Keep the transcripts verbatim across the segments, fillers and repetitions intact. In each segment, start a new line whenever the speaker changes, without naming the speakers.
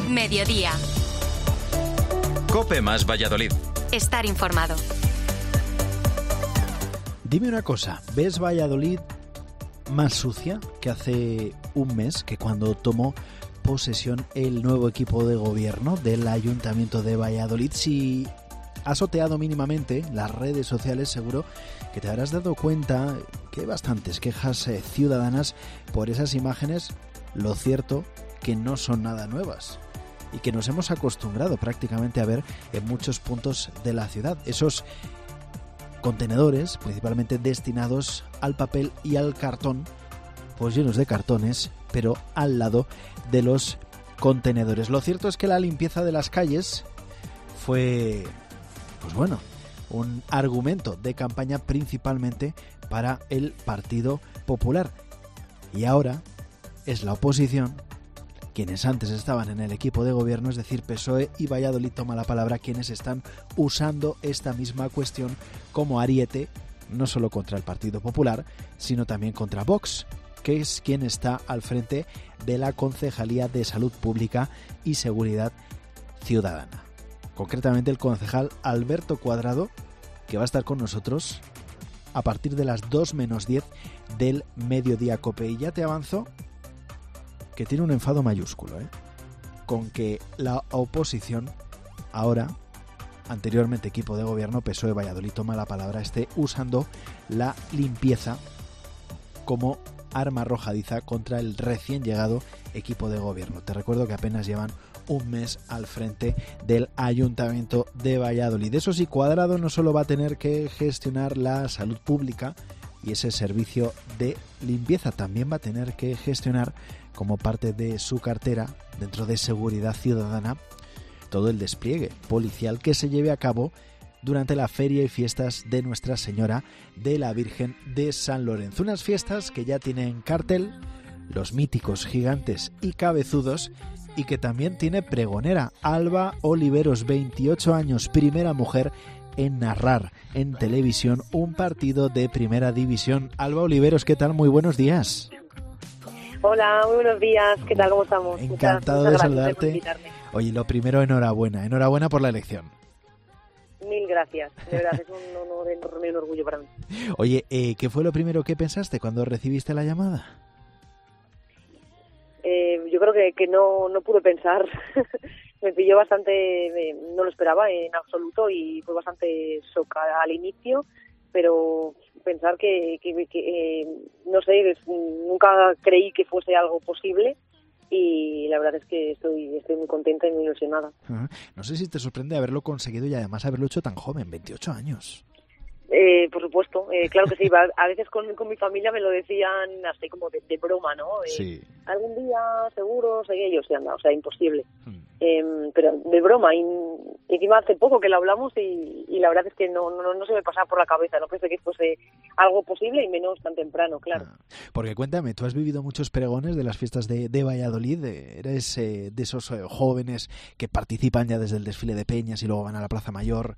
Mediodía.
COPE más Valladolid.
Estar informado.
Dime una cosa, ¿ves Valladolid más sucia que hace un mes, que cuando tomó posesión el nuevo equipo de gobierno del Ayuntamiento de Valladolid? Si has oteado mínimamente las redes sociales, seguro que te habrás dado cuenta que hay bastantes quejas eh, ciudadanas por esas imágenes. Lo cierto que no son nada nuevas y que nos hemos acostumbrado prácticamente a ver en muchos puntos de la ciudad. Esos contenedores, principalmente destinados al papel y al cartón, pues llenos de cartones, pero al lado de los contenedores. Lo cierto es que la limpieza de las calles fue, pues bueno, un argumento de campaña principalmente para el Partido Popular. Y ahora es la oposición, quienes antes estaban en el equipo de gobierno, es decir, P S O E y Valladolid toma la palabra, quienes están usando esta misma cuestión como ariete, no solo contra el Partido Popular, sino también contra Vox, que es quien está al frente de la Concejalía de Salud Pública y Seguridad Ciudadana. Concretamente el concejal Alberto Cuadrado, que va a estar con nosotros a partir de las dos menos diez del mediodía COPE. Y ya te avanzo que tiene un enfado mayúsculo, ¿eh? con que la oposición, ahora, anteriormente equipo de gobierno, P S O E Valladolid toma la palabra, esté usando la limpieza como arma arrojadiza contra el recién llegado equipo de gobierno. Te recuerdo que apenas llevan un mes al frente del Ayuntamiento de Valladolid. Eso sí, Cuadrado no solo va a tener que gestionar la salud pública y ese servicio de limpieza, también va a tener que gestionar, como parte de su cartera dentro de seguridad ciudadana, todo el despliegue policial que se lleve a cabo durante la feria y fiestas de Nuestra Señora de la Virgen de San Lorenzo. Unas fiestas que ya tienen cartel, los míticos gigantes y cabezudos, y que también tiene pregonera, Alba Oliveros, veintiocho años, primera mujer en narrar en televisión un partido de primera división. Alba Oliveros, ¿qué tal? Muy buenos días.
Hola, muy buenos días. ¿Qué tal? ¿Cómo estamos?
Encantado
muchas, muchas
de saludarte. Oye, lo primero, enhorabuena. Enhorabuena por la elección.
Mil gracias. De verdad, es un honor enorme y un orgullo para mí.
Oye, eh, ¿qué fue lo primero que pensaste cuando recibiste la llamada?
Eh, yo creo que, que no, no pude pensar. Me pilló bastante, me, no lo esperaba en absoluto y fue bastante shock al inicio, pero pensar que, que, que eh, no sé, nunca creí que fuese algo posible y la verdad es que estoy, estoy muy contenta y muy ilusionada.
Uh-huh. No sé si te sorprende haberlo conseguido y además haberlo hecho tan joven, veintiocho años.
Eh, por supuesto, eh, claro que sí. A veces con, con mi familia me lo decían así como de, de broma, ¿no? Eh,
sí.
Algún día seguro seguía yo, sí, anda, o sea, imposible.
Hmm.
Eh, pero de broma, y, y encima hace poco que lo hablamos y, y la verdad es que no, no, no se me pasaba por la cabeza, no pensé que fuese algo posible y menos tan temprano, claro.
Ah, porque cuéntame, tú has vivido muchos pregones de las fiestas de, de Valladolid, eres eh, de esos eh, jóvenes que participan ya desde el desfile de peñas y luego van a la Plaza Mayor.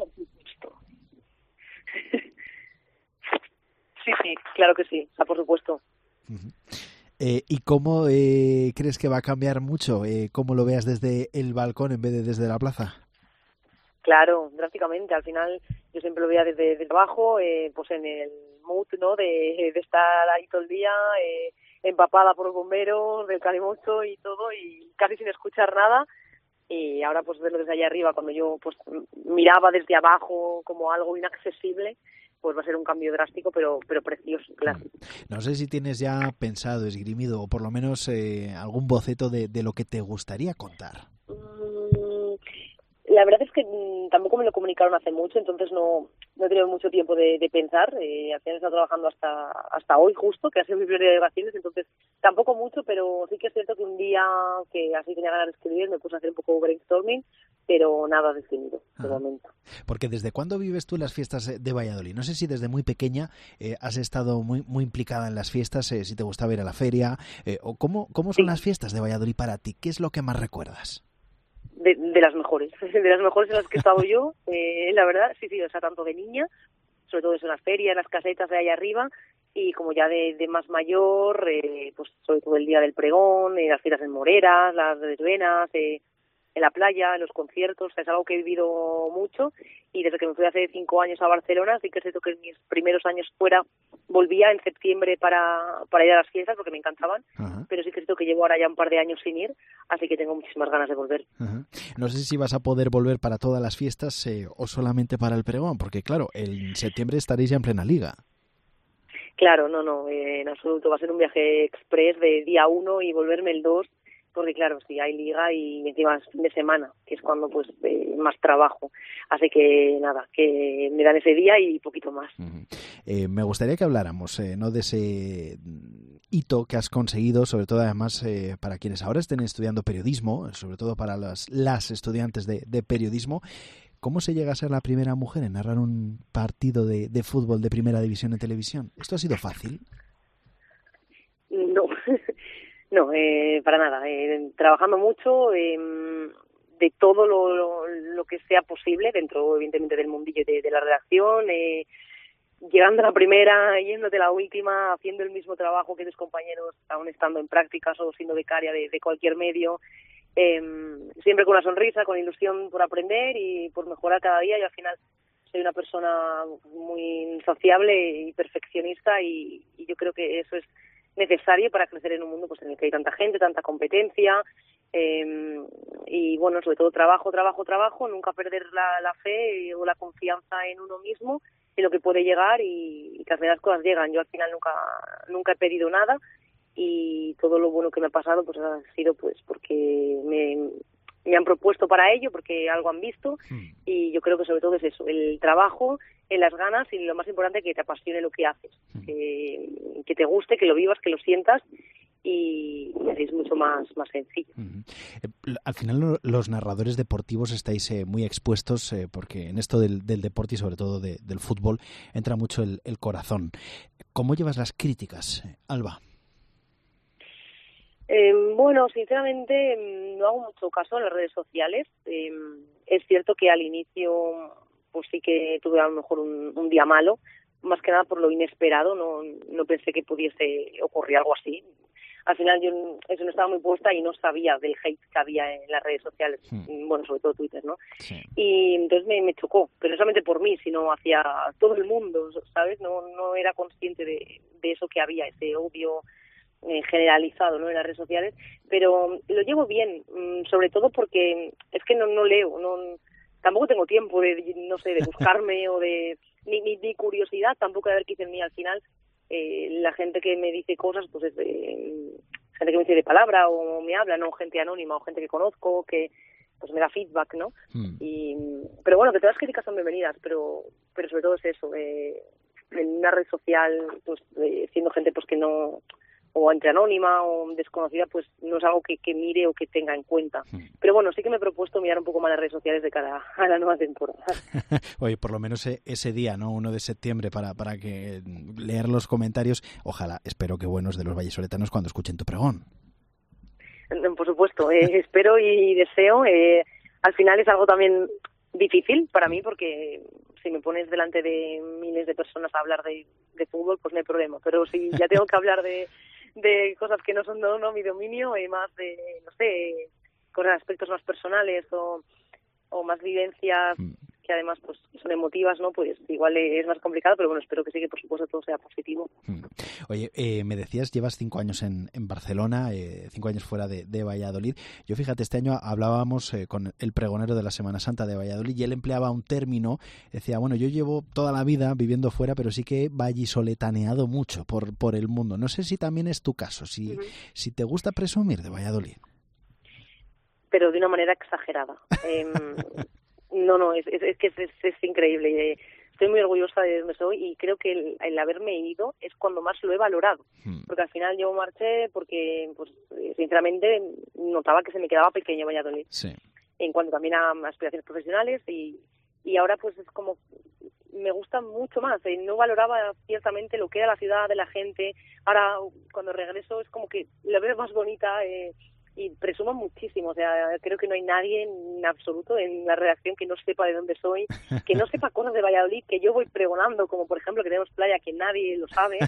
Sí, sí, claro que sí, o sea, por supuesto.
Uh-huh. Eh, ¿Y cómo eh, crees que va a cambiar mucho? Eh, ¿Cómo lo veas desde el balcón en vez de desde la plaza?
Claro, drásticamente. Al final yo siempre lo veía desde, desde abajo, eh, pues en el mood, ¿no? De, de estar ahí todo el día, eh, empapada por los bomberos, del calimocho y todo, y casi sin escuchar nada. Y ahora pues verlo desde allá arriba, cuando yo pues miraba desde abajo como algo inaccesible, pues va a ser un cambio drástico, pero pero precioso, claro.
No sé si tienes ya pensado, esgrimido, o por lo menos eh, algún boceto de, de lo que te gustaría contar.
Mm, la verdad es que mm, tampoco me lo comunicaron hace mucho, entonces no, no he tenido mucho tiempo de, de pensar. Eh, al final he estado trabajando hasta hasta hoy justo, que ha sido mi periodo de vacaciones, entonces tampoco mucho, pero sí que es cierto que un día que así tenía ganas de escribir me puse a hacer un poco de brainstorming, pero nada definido de
Ajá.
momento.
Porque ¿desde cuándo vives tú las fiestas de Valladolid? No sé si desde muy pequeña eh, has estado muy muy implicada en las fiestas, eh, si te gustaba ir a la feria, eh, o cómo, cómo son
Sí.
las fiestas de Valladolid para ti. ¿Qué es lo que más recuerdas?
De, de las mejores, de las mejores en las que he estado yo, eh, la verdad, sí, sí, o sea, tanto de niña, sobre todo eso en las ferias, en las casetas de ahí arriba, y como ya de, de más mayor, eh, pues sobre todo el día del pregón, eh, las fiestas en Moreras, las verbenas, eh, en la playa, en los conciertos, es algo que he vivido mucho, y desde que me fui hace cinco años a Barcelona, sí que es cierto que en mis primeros años fuera volvía en septiembre para, para ir a las fiestas porque me encantaban. Ajá. Pero sí que es cierto que llevo ahora ya un par de años sin ir, así que tengo muchísimas ganas de volver.
Ajá. No sé si vas a poder volver para todas las fiestas eh, o solamente para el pregón, porque claro, en septiembre estaréis ya en plena liga.
Claro, no, no, eh, en absoluto. Va a ser un viaje express de día uno y volverme el dos, porque claro, sí, hay liga y encima es fin de semana, que es cuando pues eh, más trabajo. Así que nada, que me dan ese día y poquito más.
Uh-huh. Eh, me gustaría que habláramos, eh, ¿no?, de ese hito que has conseguido, sobre todo además eh, para quienes ahora estén estudiando periodismo, sobre todo para las, las estudiantes de, de periodismo. ¿Cómo se llega a ser la primera mujer en narrar un partido de, de fútbol de primera división en televisión? ¿Esto ha sido fácil?
No, no, eh, para nada. Eh, trabajando mucho, eh, de todo lo, lo, lo que sea posible, dentro evidentemente del mundillo de, de la redacción, eh, llegando a la primera, yéndote a la última, haciendo el mismo trabajo que tus compañeros, aún estando en prácticas o siendo becaria de, de cualquier medio. Eh, siempre con una sonrisa, con ilusión por aprender y por mejorar cada día, y al final soy una persona muy sociable y perfeccionista, y, y yo creo que eso es necesario para crecer en un mundo pues en el que hay tanta gente, tanta competencia, eh, y bueno, sobre todo trabajo, trabajo, trabajo, nunca perder la, la fe o la confianza en uno mismo, en lo que puede llegar, y, y que al final las cosas llegan. Yo al final nunca nunca he pedido nada, y todo lo bueno que me ha pasado pues ha sido pues porque me, me han propuesto para ello, porque algo han visto, mm. y yo creo que sobre todo es eso, el trabajo, en las ganas, y lo más importante, que te apasione lo que haces, mm. que, que te guste, que lo vivas, que lo sientas, y, y así es mucho más, más sencillo.
Mm. Eh, al final los narradores deportivos estáis eh, muy expuestos, eh, porque en esto del, del deporte y sobre todo de, del fútbol entra mucho el, el corazón. ¿Cómo llevas las críticas, Alba?
Eh, bueno, sinceramente no hago mucho caso en las redes sociales. Eh, es cierto que al inicio pues sí que tuve a lo mejor un, un día malo, más que nada por lo inesperado, no, no pensé que pudiese ocurrir algo así. Al final yo eso no estaba muy puesta y no sabía del hate que había en las redes sociales, sí. Bueno, sobre todo Twitter, ¿no? Sí. Y entonces me, me chocó, pero no solamente por mí, sino hacia todo el mundo, ¿sabes? No, no era consciente de, de eso que había, ese odio Eh, generalizado, ¿no?, en las redes sociales, pero lo llevo bien, sobre todo porque es que no no leo, no tampoco tengo tiempo de, no sé, de buscarme o de ni, ni, ni curiosidad tampoco de ver qué dicen mí. Al final eh, la gente que me dice cosas pues es de, gente que me dice de palabra o me habla, no gente anónima o gente que conozco que pues me da feedback, ¿no? Mm. Y pero bueno, que todas las críticas son bienvenidas, pero pero sobre todo es eso, eh, en una red social pues eh, siendo gente pues que no, o entre anónima o desconocida, pues no es algo que, que mire o que tenga en cuenta. Pero bueno, sí que me he propuesto mirar un poco más las redes sociales de cara a la nueva temporada.
Oye, por lo menos ese día, ¿no?, uno de septiembre, para, para que leer los comentarios, ojalá, espero que buenos, de los vallisoletanos cuando escuchen tu pregón.
Por supuesto, eh, espero y deseo. Eh, al final es algo también difícil para mí, porque si me pones delante de miles de personas a hablar de, de fútbol, pues no hay problema. Pero si ya tengo que hablar de de cosas que no son no, no mi dominio, y más de, no sé, con aspectos más personales o, o más vivencias mm. que además pues son emotivas, ¿no? Pues igual es más complicado, pero bueno, espero que sí, que por supuesto todo sea positivo.
Mm. Oye, eh, me decías, llevas cinco años en, en Barcelona, eh, cinco años fuera de, de Valladolid. Yo, fíjate, este año hablábamos eh, con el pregonero de la Semana Santa de Valladolid, y él empleaba un término, decía, bueno, yo llevo toda la vida viviendo fuera, pero sí que he vallisoletaneado mucho por, por el mundo. No sé si también es tu caso, si, uh-huh. si te gusta presumir de Valladolid.
Pero de una manera exagerada. eh, no, no, es, es, es que es, es, es increíble. Estoy muy orgullosa de donde soy, y creo que el, el haberme ido es cuando más lo he valorado. Hmm. Porque al final yo marché porque, pues, sinceramente, notaba que se me quedaba pequeño Valladolid. Sí. En cuanto también a aspiraciones profesionales, y, y ahora pues es como me gusta mucho más. Eh, no valoraba ciertamente lo que era la ciudad, de la gente. Ahora cuando regreso es como que la veo más bonita, eh, y presumo muchísimo. O sea, creo que no hay nadie en absoluto en la redacción que no sepa de dónde soy, que no sepa cosas de Valladolid que yo voy pregonando, como por ejemplo que tenemos playa, que nadie lo sabe.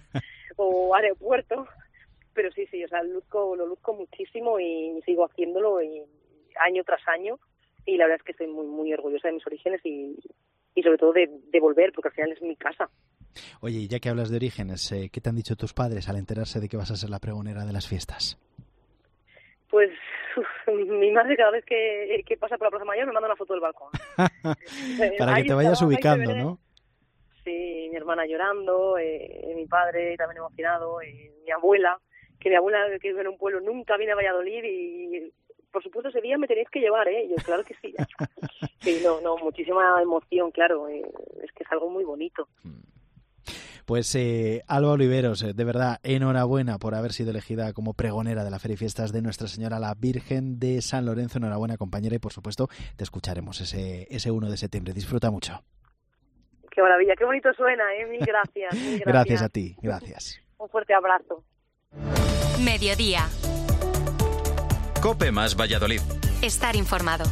o aeropuerto, pero sí, sí, o sea, luzco, lo luzco muchísimo y sigo haciéndolo y, año tras año, y la verdad es que estoy muy, muy orgullosa de mis orígenes y, y sobre todo de, de volver, porque al final es mi casa.
Oye, y ya que hablas de orígenes, eh, ¿qué te han dicho tus padres al enterarse de que vas a ser la pregonera de las fiestas?
Pues uf, mi madre cada vez que, que pasa por la Plaza Mayor me manda una foto del balcón.
Para que te vayas estaba, ubicando, ¿no?
Sí, mi hermana llorando, eh, mi padre también emocionado, eh, mi abuela, que mi abuela que vive en un pueblo nunca viene a Valladolid y por supuesto ese día me tenéis que llevar, ¿eh? Yo, claro que sí. Sí, no, no, muchísima emoción, claro, eh, es que es algo muy bonito.
Pues eh, Alba Oliveros, eh, de verdad, enhorabuena por haber sido elegida como pregonera de la Feria y Fiestas de Nuestra Señora la Virgen de San Lorenzo. Enhorabuena, compañera, y por supuesto te escucharemos ese, ese uno de septiembre. Disfruta mucho.
Qué maravilla, qué bonito suena, ¿eh? Mil gracias. Mil gracias.
Gracias a ti, gracias.
Un fuerte abrazo.
Mediodía.
COPE más Valladolid.
Estar informado.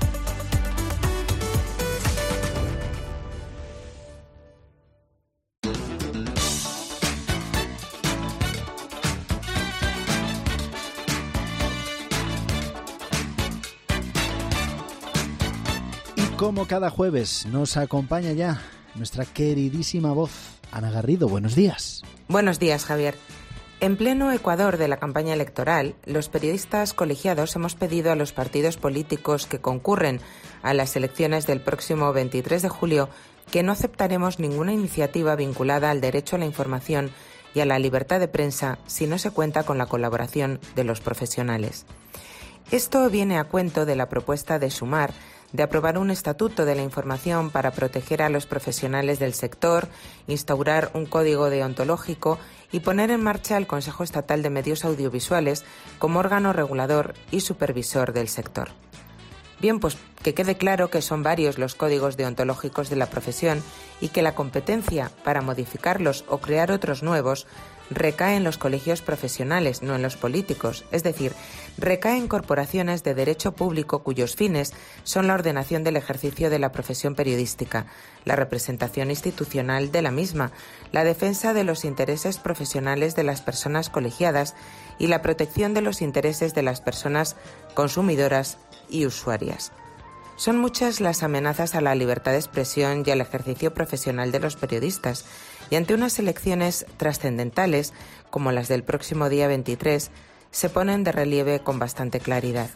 Como cada jueves nos acompaña ya nuestra queridísima voz, Ana Garrido. Buenos días.
Buenos días, Javier. En pleno Ecuador de la campaña electoral, los periodistas colegiados hemos pedido a los partidos políticos que concurren a las elecciones del próximo veintitrés de julio que no aceptaremos ninguna iniciativa vinculada al derecho a la información y a la libertad de prensa si no se cuenta con la colaboración de los profesionales. Esto viene a cuento de la propuesta de Sumar de aprobar un estatuto de la información para proteger a los profesionales del sector, instaurar un código deontológico y poner en marcha el Consejo Estatal de Medios Audiovisuales como órgano regulador y supervisor del sector. Bien, pues que quede claro que son varios los códigos deontológicos de la profesión y que la competencia para modificarlos o crear otros nuevos recae en los colegios profesionales, no en los políticos, es decir, recae en corporaciones de derecho público cuyos fines son la ordenación del ejercicio de la profesión periodística, la representación institucional de la misma, la defensa de los intereses profesionales de las personas colegiadas y la protección de los intereses de las personas consumidoras y usuarias. Son muchas las amenazas a la libertad de expresión y al ejercicio profesional de los periodistas, y ante unas elecciones trascendentales, como las del próximo día veintitrés, se ponen de relieve con bastante claridad.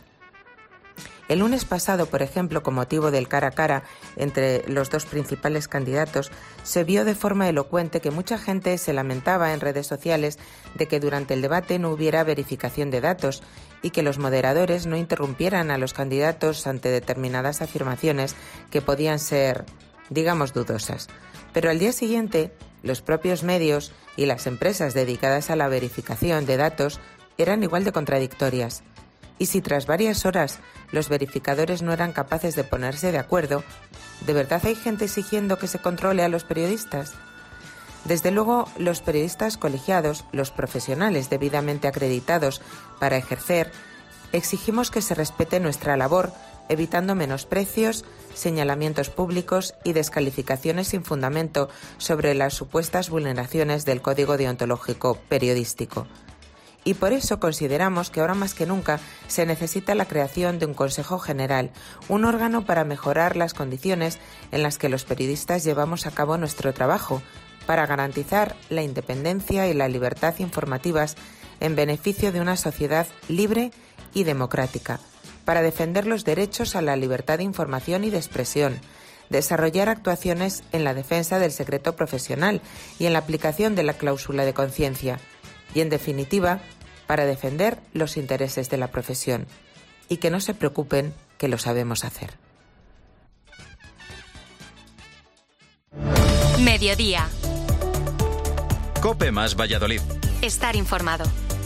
El lunes pasado, por ejemplo, con motivo del cara a cara entre los dos principales candidatos, se vio de forma elocuente que mucha gente se lamentaba en redes sociales de que durante el debate no hubiera verificación de datos y que los moderadores no interrumpieran a los candidatos ante determinadas afirmaciones que podían ser, digamos, dudosas. Pero al día siguiente, los propios medios y las empresas dedicadas a la verificación de datos eran igual de contradictorias. Y si tras varias horas los verificadores no eran capaces de ponerse de acuerdo, ¿de verdad hay gente exigiendo que se controle a los periodistas? Desde luego, los periodistas colegiados, los profesionales debidamente acreditados para ejercer, exigimos que se respete nuestra labor, evitando menosprecios, señalamientos públicos y descalificaciones sin fundamento sobre las supuestas vulneraciones del Código Deontológico Periodístico. Y por eso consideramos que ahora más que nunca se necesita la creación de un Consejo General, un órgano para mejorar las condiciones en las que los periodistas llevamos a cabo nuestro trabajo, para garantizar la independencia y la libertad informativas en beneficio de una sociedad libre y democrática, para defender los derechos a la libertad de información y de expresión, desarrollar actuaciones en la defensa del secreto profesional y en la aplicación de la cláusula de conciencia, y en definitiva, para defender los intereses de la profesión. Y que no se preocupen, que lo sabemos hacer.
Mediodía.
COPE más Valladolid.
Estar informado.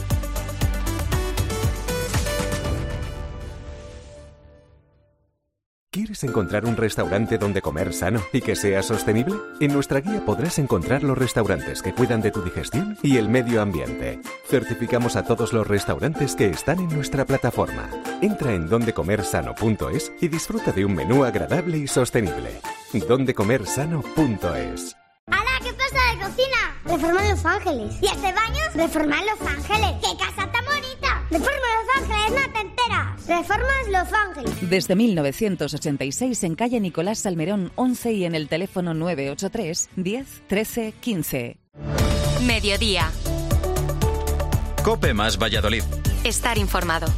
¿Quieres encontrar un restaurante donde comer sano y que sea sostenible? En nuestra guía podrás encontrar los restaurantes que cuidan de tu digestión y el medio ambiente. Certificamos a todos los restaurantes que están en nuestra plataforma. Entra en donde comer sano punto es y disfruta de un menú agradable y sostenible. donde comer sano punto es.
¡Hala! ¿Qué pasa de cocina?
reforman Los Ángeles. ¿Y este baño? Reforman Los Ángeles. ¡Qué casa tan bonita! Reforma Los Ángeles, no te enteras. Reformas Los Ángeles.
Desde mil novecientos ochenta y seis en calle Nicolás Salmerón once y en el teléfono nueve ocho tres, diez, trece, quince.
Mediodía.
COPE más Valladolid.
Estar informado.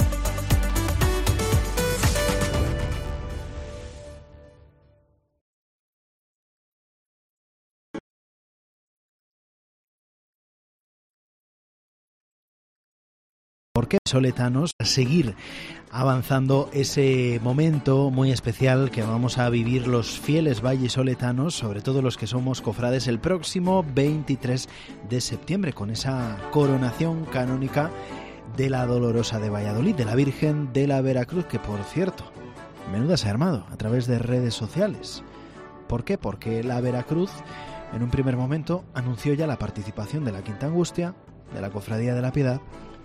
¿Por qué soletanos a seguir avanzando ese momento muy especial que vamos a vivir los fieles vallisoletanos, sobre todo los que somos cofrades, el próximo veintitrés de septiembre, con esa coronación canónica de la Dolorosa de Valladolid, de la Virgen de la Veracruz, que por cierto, menuda se ha armado a través de redes sociales. ¿Por qué? Porque la Veracruz, en un primer momento, anunció ya la participación de la Quinta Angustia, de la Cofradía de la Piedad,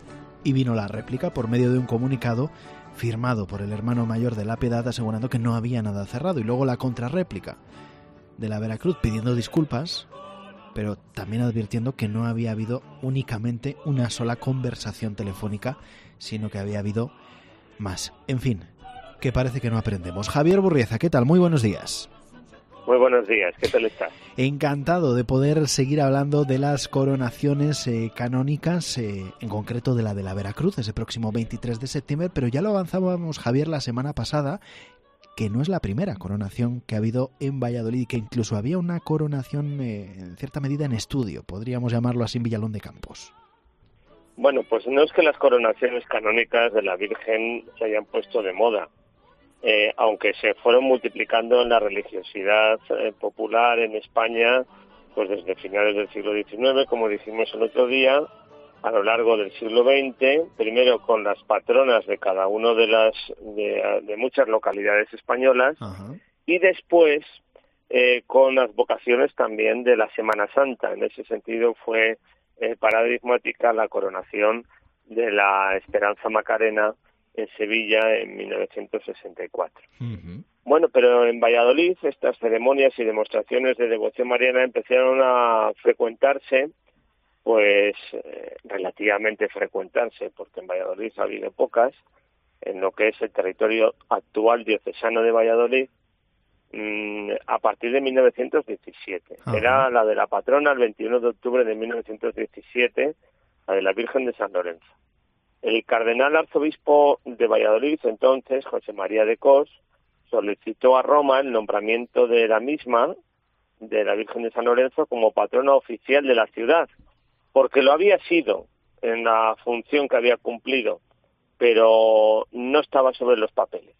y vino la réplica por medio de un comunicado firmado por el hermano mayor de la Piedad asegurando que no había nada cerrado, y luego la contrarréplica de la Veracruz pidiendo disculpas, pero también advirtiendo que no había habido únicamente una sola conversación telefónica, sino que había habido más. En fin, que parece que no aprendemos. Javier Burrieza, ¿qué tal? Muy buenos días.
Muy buenos días, ¿qué tal estás?
Encantado de poder seguir hablando de las coronaciones eh, canónicas, eh, en concreto de la de la Veracruz, ese próximo veintitrés de septiembre, pero ya lo avanzábamos, Javier, la semana pasada, que no es la primera coronación que ha habido en Valladolid, y que incluso había una coronación eh, en cierta medida en estudio, podríamos llamarlo así, en Villalón de Campos.
Bueno, pues no es que las coronaciones canónicas de la Virgen se hayan puesto de moda. Eh, aunque se fueron multiplicando en la religiosidad eh, popular en España, pues desde finales del siglo diecinueve, como dijimos el otro día, a lo largo del siglo veinte, primero con las patronas de cada una de las de, de muchas localidades españolas, uh-huh. y después eh, con las vocaciones también de la Semana Santa. En ese sentido fue eh, paradigmática la coronación de la Esperanza Macarena en Sevilla en mil novecientos sesenta y cuatro. Uh-huh. Bueno, pero en Valladolid estas ceremonias y demostraciones de devoción mariana empezaron a frecuentarse, pues eh, relativamente frecuentarse, porque en Valladolid ha habido pocas, en lo que es el territorio actual diocesano de Valladolid, mmm, a partir de mil novecientos diecisiete. Uh-huh. Era la de la patrona el veintiuno de octubre de mil novecientos diecisiete, la de la Virgen de San Lorenzo. El cardenal arzobispo de Valladolid, entonces, José María de Cos, solicitó a Roma el nombramiento de la misma, de la Virgen de San Lorenzo, como patrona oficial de la ciudad, porque lo había sido en la función que había cumplido, pero no estaba sobre los papeles.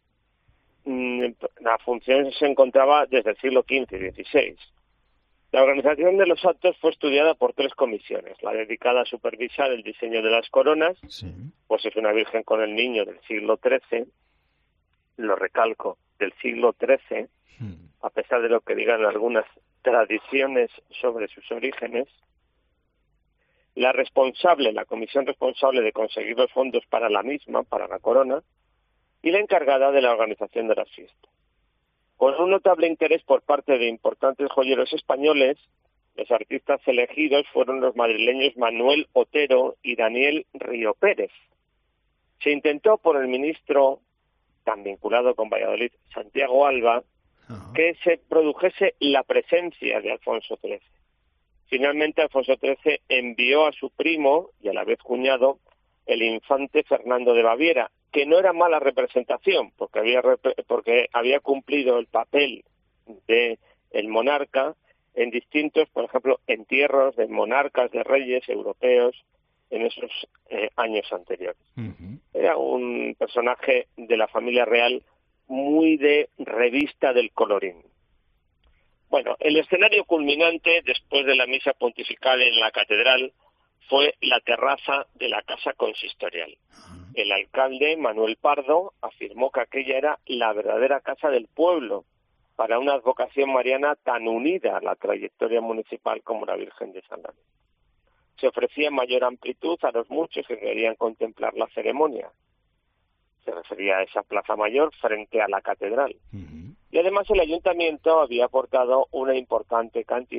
La función se encontraba desde el siglo quince y dieciséis. La organización de los actos fue estudiada por tres comisiones. La dedicada a supervisar el diseño de las coronas, sí. pues es una virgen con el niño del siglo trece, lo recalco, del siglo trece, hmm. a pesar de lo que digan algunas tradiciones sobre sus orígenes. La responsable, la comisión responsable de conseguir los fondos para la misma, para la corona, y la encargada de la organización de las fiestas. Con un notable interés por parte de importantes joyeros españoles, los artistas elegidos fueron los madrileños Manuel Otero y Daniel Río Pérez. Se intentó por el ministro, tan vinculado con Valladolid, Santiago Alba, uh-huh. que se produjese la presencia de Alfonso trece. Finalmente, Alfonso trece envió a su primo, y a la vez cuñado, el infante Fernando de Baviera, que no era mala representación, porque había porque había cumplido el papel de el monarca en distintos, por ejemplo, entierros de monarcas, de reyes europeos en esos eh, años anteriores. Uh-huh. Era un personaje de la familia real muy de revista del colorín. Bueno, el escenario culminante, después de la misa pontifical en la catedral, fue la terraza de la casa consistorial. El alcalde, Manuel Pardo, afirmó que aquella era la verdadera casa del pueblo para una advocación mariana tan unida a la trayectoria municipal como la Virgen de San Lorenzo. Se ofrecía mayor amplitud a los muchos que querían contemplar la ceremonia. Se refería a esa plaza mayor frente a la catedral. Uh-huh. Y además el ayuntamiento había aportado una importante cantidad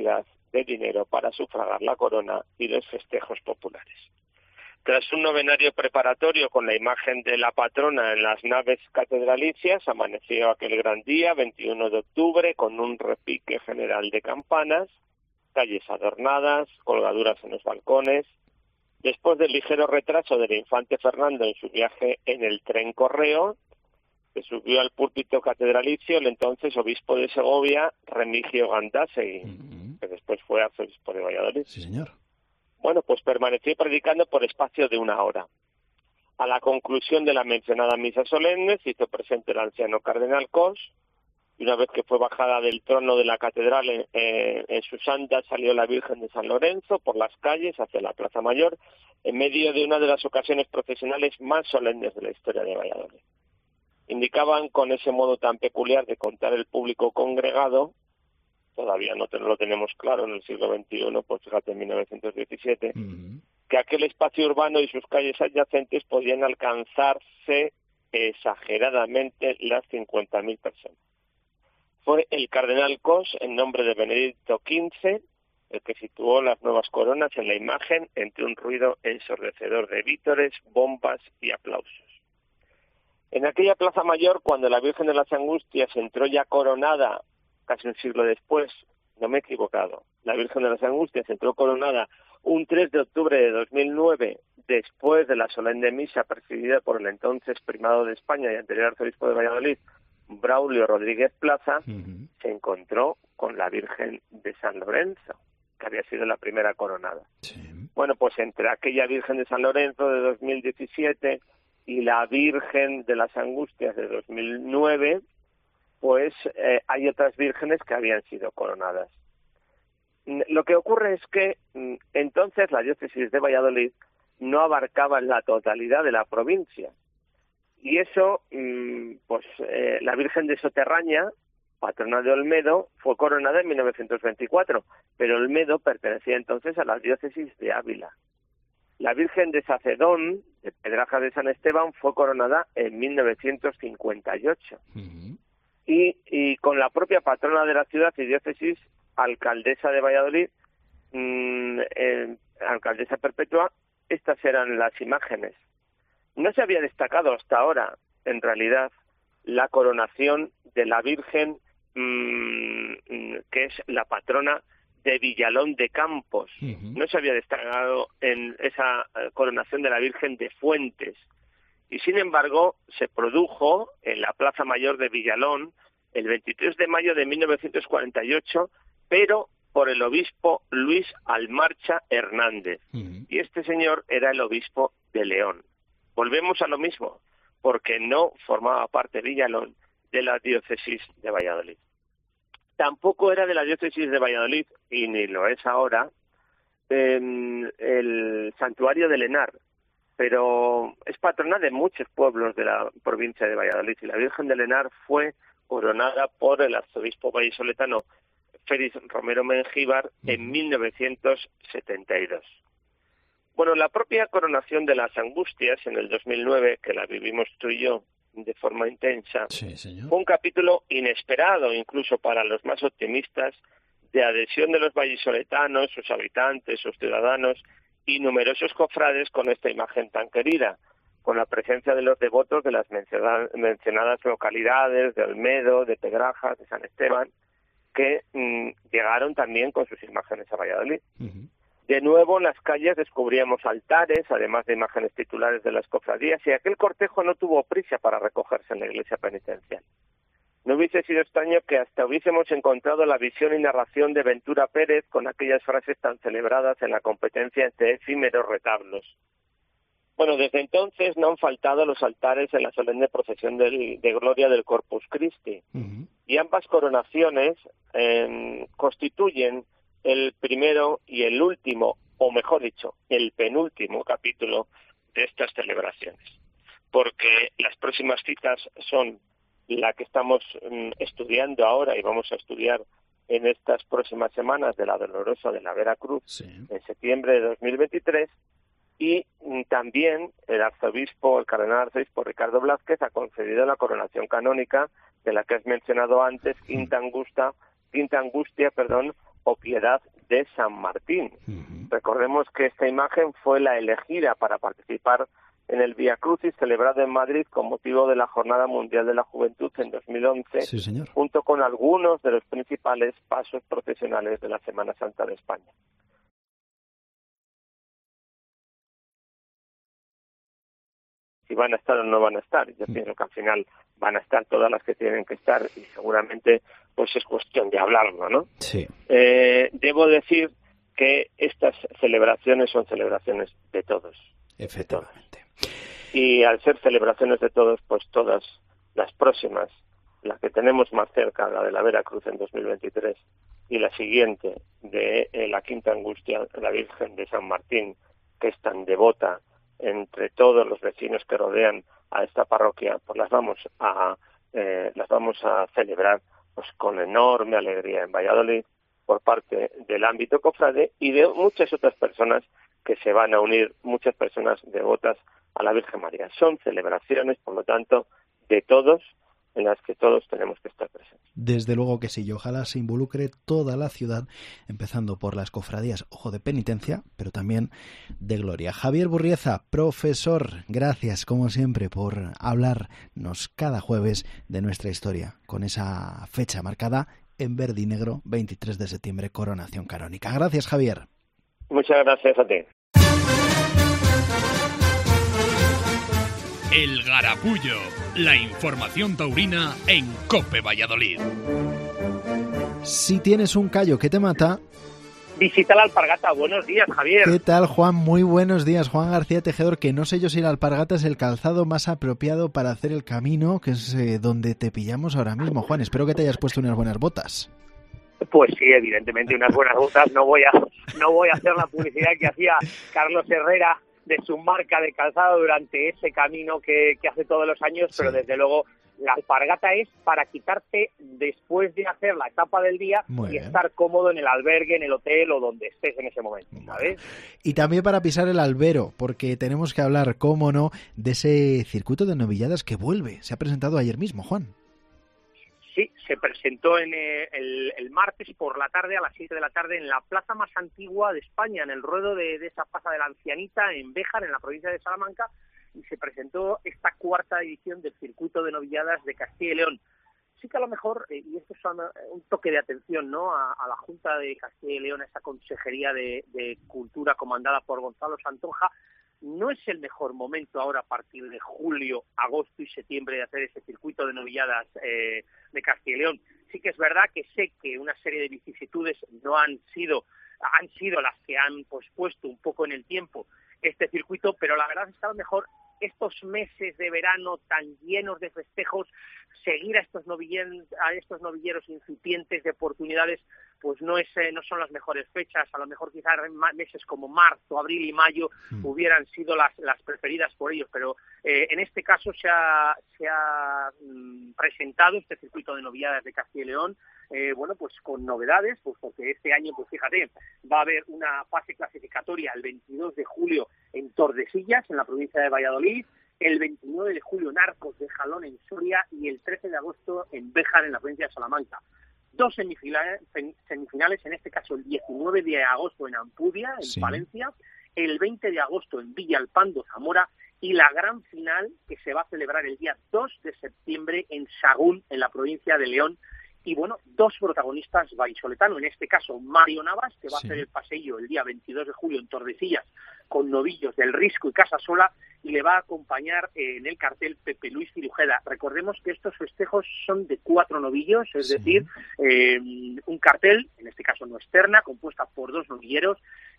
de dinero para sufragar la corona y los festejos populares. Tras un novenario preparatorio con la imagen de la patrona en las naves catedralicias, amaneció aquel gran día, veintiuno de octubre, con un repique general de campanas, calles adornadas, colgaduras en los balcones. Después del ligero retraso del infante Fernando en su viaje en el tren Correo, se subió al púlpito catedralicio el entonces obispo de Segovia, Remigio Gandásegui, uh-huh. que después fue arzobispo de Valladolid.
Sí, señor.
Bueno, pues permaneció predicando por espacio de una hora. A la conclusión de la mencionada misa solemne se hizo presente el anciano cardenal Cos, y una vez que fue bajada del trono de la catedral en, eh, en sus andas salió la Virgen de San Lorenzo por las calles hacia la Plaza Mayor, en medio de una de las ocasiones procesionales más solemnes de la historia de Valladolid. Indicaban con ese modo tan peculiar de contar el público congregado, todavía no lo tenemos claro en el siglo veintiuno, pues fíjate, en mil novecientos diecisiete, uh-huh. que aquel espacio urbano y sus calles adyacentes podían alcanzarse exageradamente las cincuenta mil personas. Fue el cardenal Cos, en nombre de Benedicto quince, el que situó las nuevas coronas en la imagen entre un ruido ensordecedor de vítores, bombas y aplausos. En aquella Plaza Mayor, cuando la Virgen de las Angustias entró ya coronada, casi un siglo después, no me he equivocado, la Virgen de las Angustias entró coronada un tres de octubre de dos mil nueve, después de la solemne misa presidida por el entonces primado de España y anterior arzobispo de Valladolid, Braulio Rodríguez Plaza, uh-huh. se encontró con la Virgen de San Lorenzo, que había sido la primera coronada. Sí. Bueno, pues entre aquella Virgen de San Lorenzo de dos mil diecisiete y la Virgen de las Angustias de dos mil nueve, pues eh, hay otras vírgenes que habían sido coronadas. Lo que ocurre es que entonces la diócesis de Valladolid no abarcaba la totalidad de la provincia. Y eso, pues eh, la Virgen de Soterraña, patrona de Olmedo, fue coronada en mil novecientos veinticuatro, pero Olmedo pertenecía entonces a la diócesis de Ávila. La Virgen de Sacedón, de Pedraja de San Esteban, fue coronada en mil novecientos cincuenta y ocho. Uh-huh. Y, y con la propia patrona de la ciudad y diócesis, alcaldesa de Valladolid, mmm, eh, alcaldesa perpetua, estas eran las imágenes. No se había destacado hasta ahora, en realidad, la coronación de la Virgen, mmm, que es la patrona de Villalón de Campos. Uh-huh. No se había destacado en esa coronación de la Virgen de Fuentes. Y sin embargo, se produjo en la Plaza Mayor de Villalón el veintitrés de mayo de mil novecientos cuarenta y ocho, pero por el obispo Luis Almarcha Hernández. Uh-huh. Y este señor era el obispo de León. Volvemos a lo mismo, porque no formaba parte Villalón de la diócesis de Valladolid. Tampoco era de la diócesis de Valladolid, y ni lo es ahora, eh, el santuario de Lenar, pero es patrona de muchos pueblos de la provincia de Valladolid, y la Virgen de Lenar fue coronada por el arzobispo vallisoletano Félix Romero Mengíbar en mil novecientos setenta y dos. Bueno, la propia coronación de las Angustias en el dos mil nueve, que la vivimos tú y yo de forma intensa, sí, señor. Fue un capítulo inesperado, incluso para los más optimistas, de adhesión de los vallisoletanos, sus habitantes, sus ciudadanos y numerosos cofrades con esta imagen tan querida, con la presencia de los devotos de las mencionadas localidades, de Olmedo, de Pedrajas, de San Esteban, que mmm, llegaron también con sus imágenes a Valladolid. Uh-huh. De nuevo, en las calles descubríamos altares, además de imágenes titulares de las cofradías, y aquel cortejo no tuvo prisa para recogerse en la iglesia penitencial. No hubiese sido extraño que hasta hubiésemos encontrado la visión y narración de Ventura Pérez con aquellas frases tan celebradas en la competencia entre efímeros retablos. Bueno, desde entonces no han faltado los altares en la solemne procesión del, de gloria del Corpus Christi. Uh-huh. Y ambas coronaciones eh, constituyen el primero y el último, o mejor dicho, el penúltimo capítulo de estas celebraciones. Porque las próximas citas son la que estamos mm, estudiando ahora y vamos a estudiar en estas próximas semanas de la Dolorosa de la Veracruz, sí. en septiembre de dos mil veintitrés, y mm, también el arzobispo, el cardenal arzobispo Ricardo Blázquez ha concedido la coronación canónica de la que has mencionado antes, Quinta Angustia, Quinta Angustia, perdón, o Piedad de San Martín. Uh-huh. Recordemos que esta imagen fue la elegida para participar en el Vía Crucis celebrado en Madrid con motivo de la Jornada Mundial de la Juventud en dos mil once,
sí, señor,
junto con algunos de los principales pasos procesionales de la Semana Santa de España. Si van a estar o no van a estar, yo mm. pienso que al final van a estar todas las que tienen que estar y seguramente pues es cuestión de hablarlo, ¿no?
Sí.
Eh, debo decir que estas celebraciones son celebraciones de todos.
Efectivamente.
Y al ser celebraciones de todos, pues todas las próximas, las que tenemos más cerca, la de la Veracruz en dos mil veintitrés y la siguiente de eh, la Quinta Angustia, la Virgen de San Martín, que es tan devota entre todos los vecinos que rodean a esta parroquia, pues las vamos a eh, las vamos a celebrar pues con enorme alegría en Valladolid por parte del ámbito cofrade y de muchas otras personas que se van a unir, muchas personas devotas a la Virgen María. Son celebraciones, por lo tanto, de todos, en las que todos tenemos que estar presentes.
Desde luego que sí, y ojalá se involucre toda la ciudad, empezando por las cofradías, ojo, de penitencia, pero también de gloria. Javier Burrieza, profesor, gracias como siempre por hablarnos cada jueves de nuestra historia, con esa fecha marcada en verde y negro, veintitrés de septiembre, coronación canónica. Gracias, Javier.
Muchas gracias a ti.
El Garapullo, la información taurina en COPE Valladolid.
Si tienes un callo que te mata,
visita la Alpargata. Buenos días, Javier.
¿Qué tal, Juan? Muy buenos días, Juan García Tejedor, que no sé yo si la Alpargata es el calzado más apropiado para hacer el camino, que es eh, donde te pillamos ahora mismo. Juan, espero que te hayas puesto unas buenas botas.
Pues sí, evidentemente unas buenas botas. No voy a no voy a hacer la publicidad que hacía Carlos Herrera de su marca de calzado durante ese camino que, que hace todos los años, sí. Pero desde luego la Alpargata es para quitarte después de hacer la etapa del día Muy y bien. Estar cómodo en el albergue, en el hotel o donde estés en ese momento, ¿sabes?
Y también para pisar el albero, porque tenemos que hablar, cómo no, de ese circuito de novilladas que vuelve. Se ha presentado ayer mismo, Juan.
Sí, se presentó en el, el, el martes por la tarde, a las siete de la tarde, en la plaza más antigua de España, en el ruedo de, de esa plaza de la Ancianita, en Béjar, en la provincia de Salamanca, y se presentó esta cuarta edición del circuito de novilladas de Castilla y León. Sí que a lo mejor, eh, y esto es un, un toque de atención, ¿no?, a, a la Junta de Castilla y León, a esta Consejería de, de Cultura comandada por Gonzalo Santonja, no es el mejor momento ahora a partir de julio, agosto y septiembre de hacer ese circuito de novilladas eh, de Castilla y León. Sí que es verdad que sé que una serie de vicisitudes no han sido, han sido las que han pospuesto un poco en el tiempo este circuito, pero la verdad es que a lo mejor estos meses de verano tan llenos de festejos, seguir a estos novilleros, a estos novilleros incipientes de oportunidades, pues no es eh, no son las mejores fechas. A lo mejor quizás meses como marzo, abril y mayo mm. hubieran sido las las preferidas por ellos, pero eh, en este caso se ha se ha mm, presentado este circuito de novilladas de Castilla y León, eh, bueno, pues con novedades, pues porque este año, pues fíjate, va a haber una fase clasificatoria el veintidós de julio en Tordesillas, en la provincia de Valladolid, el veintinueve de julio en Arcos de Jalón, en Soria, y el trece de agosto en Béjar, en la provincia de Salamanca. Dos semifinales, semifinales, en este caso el diecinueve de agosto en Ampudia, en sí. Palencia, el veinte de agosto en Villalpando, Zamora, y la gran final que se va a celebrar el día dos de septiembre en Sagún, en la provincia de León. Y bueno, dos protagonistas vallisoletanos, en este caso Mario Navas, que va sí. a hacer el paseillo el día veintidós de julio en Tordesillas con novillos del Risco y Casasola, y le va a acompañar eh, en el cartel Pepe Luis Cirujeda. Recordemos que estos festejos son de cuatro novillos, es sí. decir, eh, un cartel, en este caso no externa, compuesta por dos novilleros,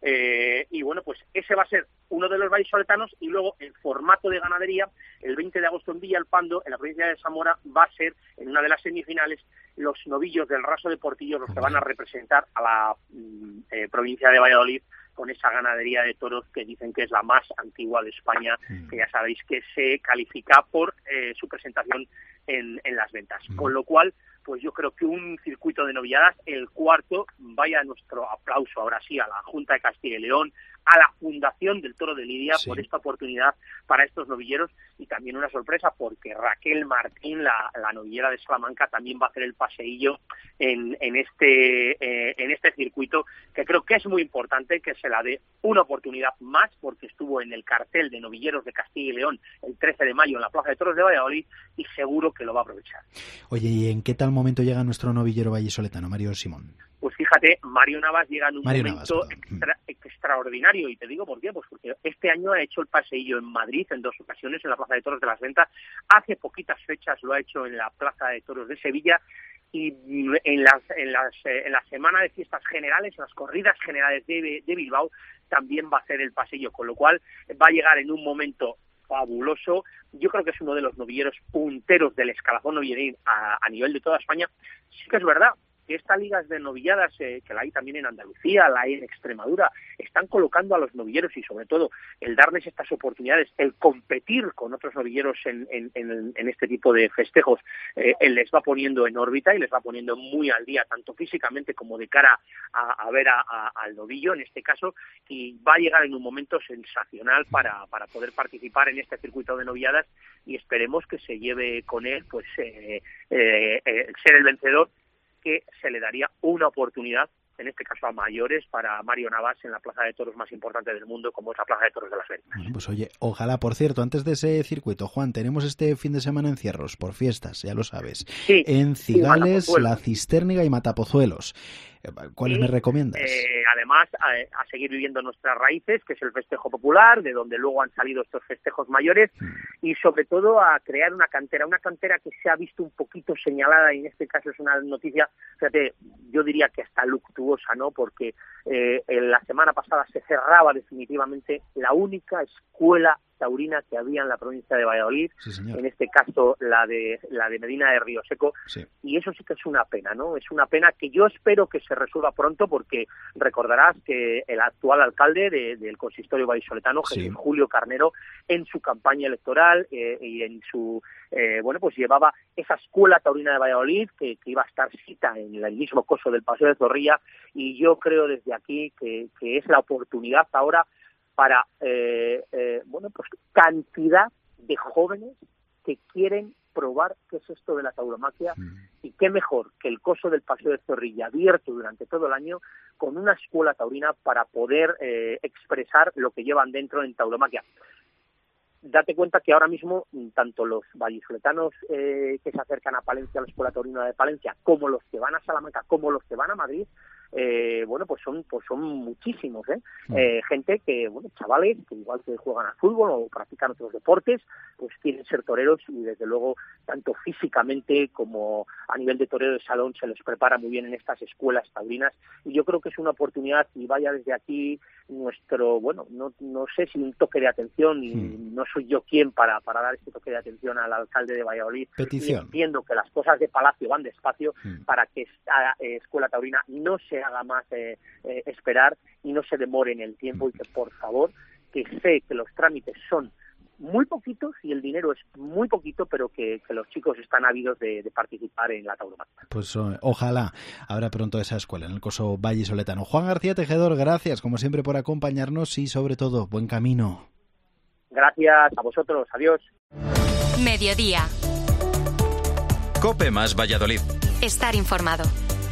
eh, y bueno, pues ese va a ser uno de los vallisoletanos, y luego en formato de ganadería, el veinte de agosto en Villalpando, en la provincia de Zamora, va a ser en una de las semifinales los novillos del Raso de Portillo los que van a representar a la eh, provincia de Valladolid con esa ganadería de toros que dicen que es la más antigua de España, que ya sabéis que se califica por eh, su presentación en, en las ventas. Con lo cual, pues yo creo que un circuito de novilladas, el cuarto, vaya nuestro aplauso ahora sí a la Junta de Castilla y León, a la Fundación del Toro de Lidia sí. por esta oportunidad para estos novilleros, y también una sorpresa porque Raquel Martín, la, la novillera de Salamanca, también va a hacer el paseillo en, en este eh, en este circuito, que creo que es muy importante que se la dé una oportunidad más, porque estuvo en el cartel de novilleros de Castilla y León el trece de mayo en la Plaza de Toros de Valladolid, y seguro que lo va a aprovechar.
Oye, ¿y en qué tal momento llega nuestro novillero vallisoletano, Mario Simón?
Pues fíjate, Mario Navas llega en un
Mario
momento
Navas,
extra, extraordinario, y te digo por qué, pues porque este año ha hecho el paseillo en Madrid en dos ocasiones, en la Plaza de Toros de las Ventas, hace poquitas fechas lo ha hecho en la Plaza de Toros de Sevilla, y en las en las en la semana de fiestas generales, en las corridas generales de, de Bilbao, también va a hacer el paseillo, con lo cual va a llegar en un momento fabuloso. Yo creo que es uno de los novilleros punteros del escalafón novilleril a, a nivel de toda España. Sí que es verdad que estas ligas de novilladas, eh, que la hay también en Andalucía, la hay en Extremadura, están colocando a los novilleros, y sobre todo el darles estas oportunidades, el competir con otros novilleros en, en, en, en este tipo de festejos, eh, él les va poniendo en órbita y les va poniendo muy al día, tanto físicamente como de cara a, a ver a, a, al novillo en este caso, y va a llegar en un momento sensacional para, para poder participar en este circuito de novilladas, y esperemos que se lleve con él pues eh, eh, eh, ser el vencedor, que se le daría una oportunidad, en este caso a mayores, para Mario Navas en la plaza de toros más importante del mundo, como es la Plaza de Toros de las Ventas.
Bueno, pues oye, ojalá. Por cierto, antes de ese circuito, Juan, tenemos este fin de semana encierros por fiestas, ya lo sabes,
sí,
en Cigales, sí, La Cisterniga y Matapozuelos. ¿Cuáles sí, me recomiendas?
Eh, además, a, a seguir viviendo nuestras raíces, que es el festejo popular, de donde luego han salido estos festejos mayores, mm. y sobre todo a crear una cantera, una cantera que se ha visto un poquito señalada, y en este caso es una noticia, fíjate, yo diría que hasta luctuosa, ¿no? Porque eh, en la semana pasada se cerraba definitivamente la única escuela taurina que había en la provincia de Valladolid, sí, en este caso la de la de Medina de Río Seco, sí. y eso sí que es una pena, ¿no? Es una pena que yo espero que se resuelva pronto, porque recordarás que el actual alcalde de, del consistorio vallisoletano, sí. Julio Carnero, en su campaña electoral eh, y en su eh, bueno, pues llevaba esa escuela taurina de Valladolid que, que iba a estar cita en el mismo coso del Paseo de Zorrilla, y yo creo desde aquí que, que es la oportunidad ahora para eh, eh, bueno, pues cantidad de jóvenes que quieren probar qué es esto de la tauromaquia, mm. y qué mejor que el coso del Paseo de Zorrilla, abierto durante todo el año, con una escuela taurina para poder eh, expresar lo que llevan dentro en tauromaquia. Date cuenta que ahora mismo tanto los vallisoletanos eh, que se acercan a Palencia, a la Escuela Taurina de Palencia, como los que van a Salamanca, como los que van a Madrid, eh, bueno, pues son pues son muchísimos, ¿eh? Mm. Eh, gente que, bueno, chavales que igual que juegan al fútbol o practican otros deportes, pues quieren ser toreros, y desde luego tanto físicamente como a nivel de torero de salón se les prepara muy bien en estas escuelas taurinas, y yo creo que es una oportunidad, y vaya desde aquí nuestro, bueno, no no sé si un toque de atención, y mm. no soy yo quien para, para dar este toque de atención al alcalde de Valladolid.
Petición.
Y entiendo que las cosas de Palacio van despacio, mm. para que esta eh, escuela taurina no se haga más eh, eh, esperar y no se demore en el tiempo, mm. y que por favor, que sé que los trámites son muy poquitos y el dinero es muy poquito, pero que, que los chicos están ávidos de, de participar en la tauromaquia.
Pues oh, ojalá habrá pronto esa escuela en el coso vallisoletano. Juan García Tejedor, gracias como siempre por acompañarnos, y sobre todo, buen camino.
Gracias a vosotros, adiós.
Mediodía.
COPE más Valladolid.
Estar informado.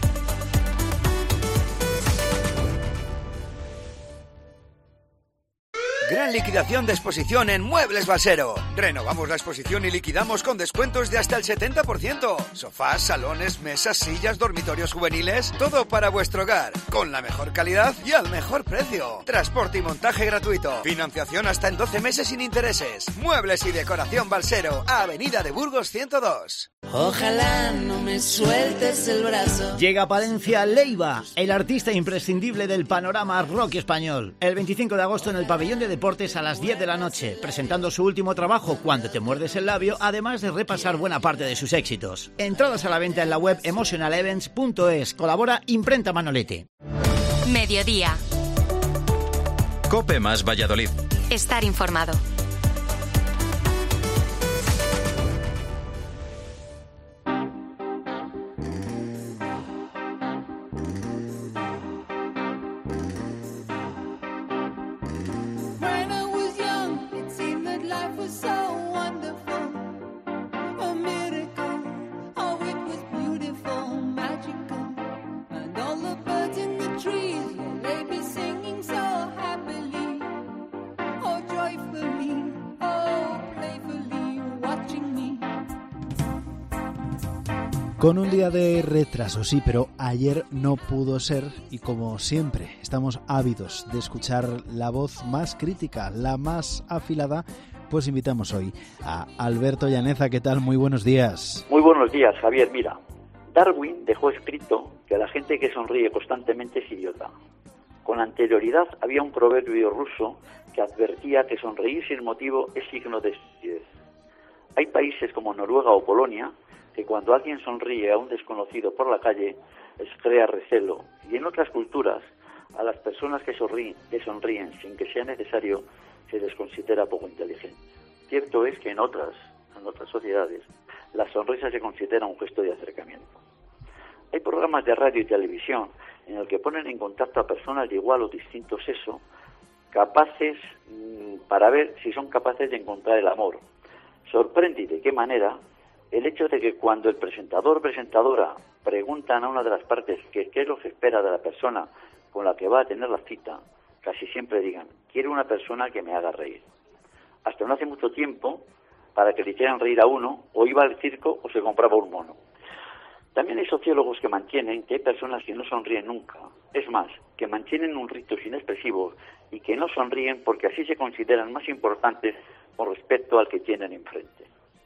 Gran liquidación de exposición en Muebles Balsero. Renovamos la exposición y liquidamos con descuentos de hasta el setenta por ciento. Sofás, salones, mesas, sillas, dormitorios juveniles, todo para vuestro hogar, con la mejor calidad y al mejor precio. Transporte y montaje gratuito. Financiación hasta en doce meses sin intereses. Muebles y decoración Balsero, Avenida de Burgos ciento dos.
Ojalá no me sueltes el brazo. Llega a Palencia Leiva, el artista imprescindible del panorama rock español. El veinticinco de agosto en el Pabellón de Deportes a las diez de la noche, presentando su último trabajo, Cuando te muerdes el labio, además de repasar buena parte de sus éxitos. Entradas a la venta en la web emotional events punto es. Colabora Imprenta Manolete.
Mediodía.
COPE más Valladolid.
Estar informado.
Con un día de retraso, sí, pero ayer no pudo ser y como siempre estamos ávidos de escuchar la voz más crítica, la más afilada, pues invitamos hoy a Alberto Llaneza. ¿Qué tal? Muy buenos días.
Muy buenos días, Javier. Mira, Darwin dejó escrito que la gente que sonríe constantemente es idiota. Con anterioridad había un proverbio ruso que advertía que sonreír sin motivo es signo de estupidez. Hay países como Noruega o Polonia que cuando alguien sonríe a un desconocido por la calle les crea recelo, y en otras culturas a las personas que sonríen, que sonríen sin que sea necesario se les considera poco inteligente. Cierto es que en otras, en otras sociedades la sonrisa se considera un gesto de acercamiento. Hay programas de radio y televisión en el que ponen en contacto a personas de igual o distinto sexo, capaces mmm, para ver si son capaces de encontrar el amor. Sorprende de qué manera el hecho de que cuando el presentador o presentadora preguntan a una de las partes qué es lo que espera de la persona con la que va a tener la cita, casi siempre digan, quiero una persona que me haga reír. Hasta no hace mucho tiempo, para que le hicieran reír a uno, o iba al circo o se compraba un mono. También hay sociólogos que mantienen que hay personas que no sonríen nunca. Es más, que mantienen un ritos inexpresivos y que no sonríen porque así se consideran más importantes con respecto al que tienen enfrente.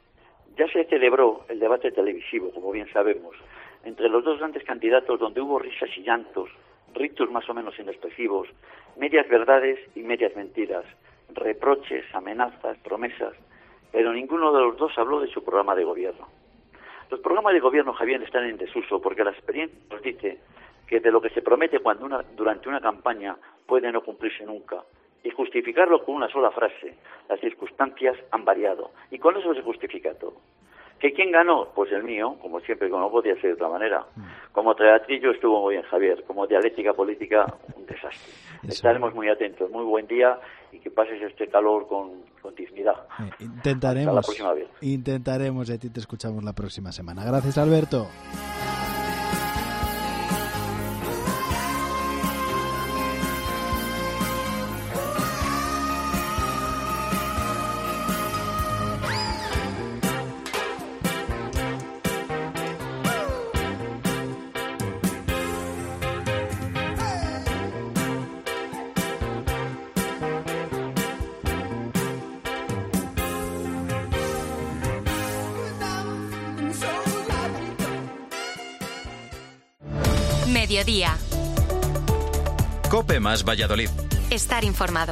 Ya se celebró el debate televisivo, como bien sabemos, entre los dos grandes candidatos donde hubo risas y llantos, ritos más o menos inexpresivos, medias verdades y medias mentiras, reproches, amenazas, promesas, pero ninguno de los dos habló de su programa de gobierno. Los programas de gobierno, Javier, están en desuso porque la experiencia nos dice que de lo que se promete cuando una, durante una campaña puede no cumplirse nunca. Y justificarlo con una sola frase. Las circunstancias han variado. Y con eso se justifica todo. ¿Que quién ganó? Pues el mío, como siempre, como no podía ser de otra manera. Como teatrillo estuvo muy bien, Javier. Como dialéctica política, un desastre. Eso. Estaremos muy atentos. Muy buen día y que pases este calor con, con dignidad.
Eh, intentaremos.
Hasta la próxima vez.
Intentaremos y a ti te escuchamos la próxima semana. Gracias, Alberto.
Mediodía.
COPE más Valladolid.
Estar informado.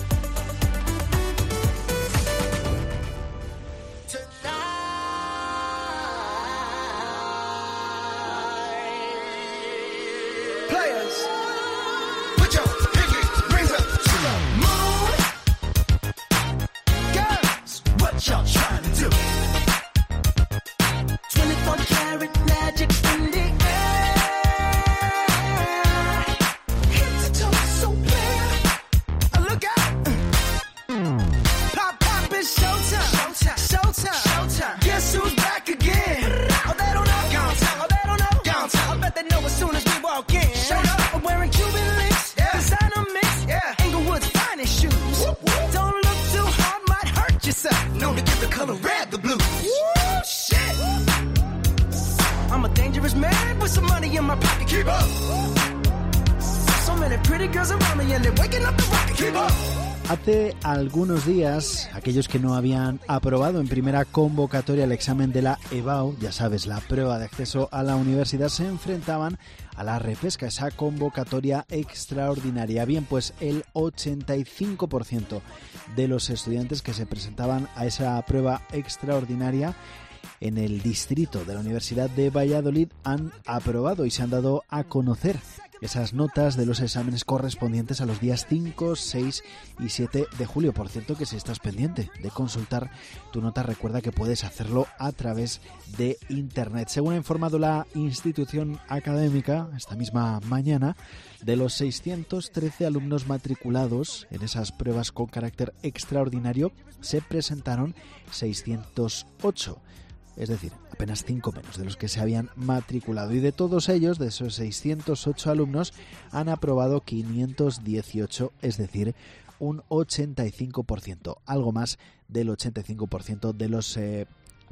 Hace algunos días, aquellos que no habían aprobado en primera convocatoria el examen de la EBAU, ya sabes, la prueba de acceso a la universidad, se enfrentaban a la repesca, esa convocatoria extraordinaria. Bien, pues el ochenta y cinco por ciento de los estudiantes que se presentaban a esa prueba extraordinaria en el distrito de la Universidad de Valladolid han aprobado y se han dado a conocer esas notas de los exámenes correspondientes a los días cinco, seis y siete de julio. Por cierto, que si estás pendiente de consultar tu nota, recuerda que puedes hacerlo a través de Internet. Según ha informado la institución académica esta misma mañana, de los seiscientos trece alumnos matriculados en esas pruebas con carácter extraordinario, se presentaron seiscientos ocho. Es decir, apenas cinco menos de los que se habían matriculado. Y de todos ellos, de esos seiscientos ocho alumnos, han aprobado quinientos dieciocho, es decir, un ochenta y cinco por ciento, algo más del ochenta y cinco por ciento de los eh,